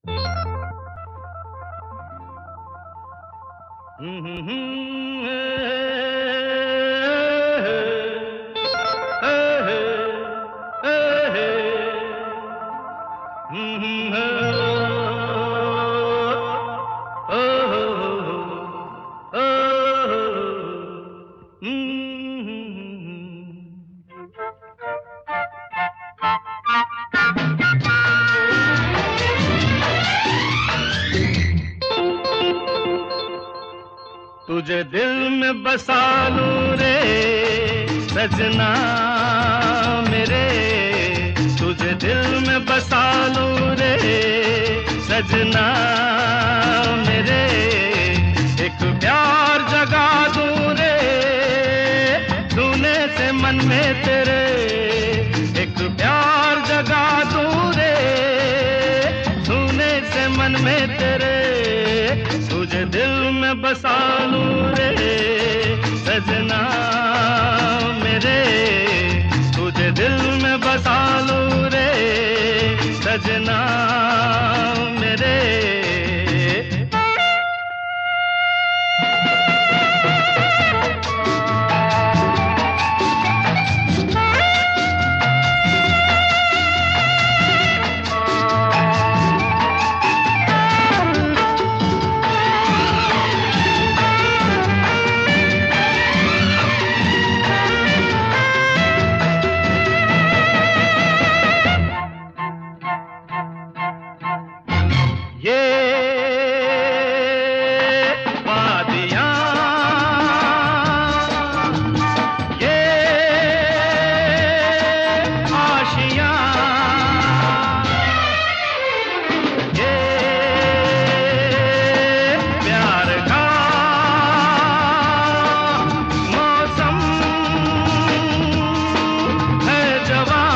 तुझे दिल में बसा लूं रे सजना मेरे, तुझे दिल में बसा लूं रे सजना मेरे। एक प्यार जगा दूं रे छूने से मन में तेरे, एक प्यार जगा दूं रे छूने से मन में तेरे। तुझे दिल में बसा लूं रे सजना मेरे, तुझे दिल में बसा लूं रे सजना मेरे। ये वादियाँ, ये आशियाँ, ये प्यार का मौसम है जवां।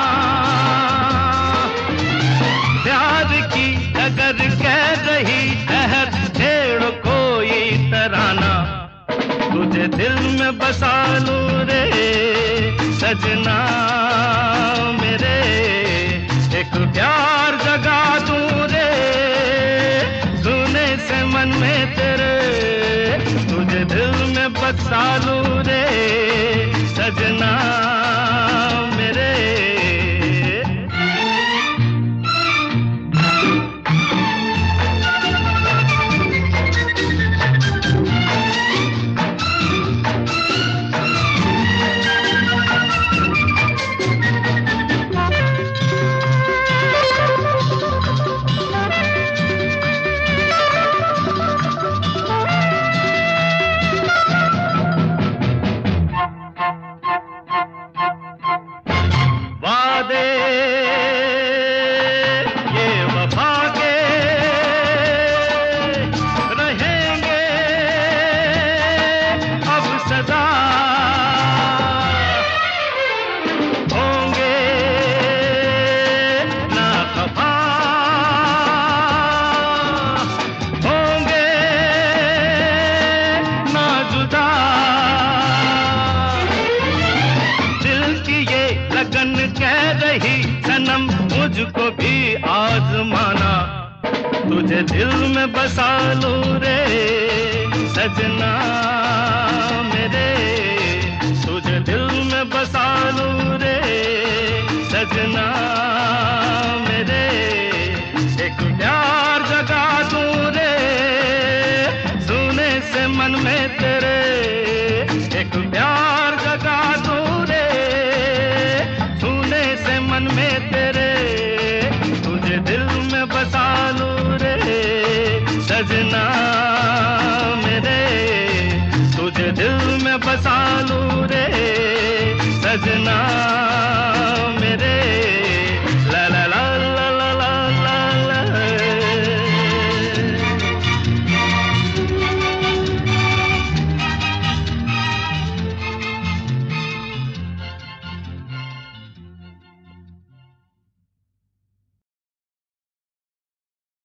प्यार की अगर कह रही है छेड़ कोई तराना, तुझे दिल में बसा लूं रे सजना मेरे। एक प्यार जगा दूं रे सुने से मन में तेरे, तुझे दिल में बसा लूं रे सजना मेरे। लगन कह रही सनम मुझको भी आजमाना, तुझे दिल में बसा लूं रे सजना मेरे, तुझे दिल में बसा लूं रे सजना मेरे। एक प्यार जगा दूं रे सुने से मन में तेरे, एक प्यार जगा दूं रे सुने से मन में तेरे। तुझे दिल में बसा लूं रे सजना मेरे, तुझे दिल में बसा लूं रे सजना।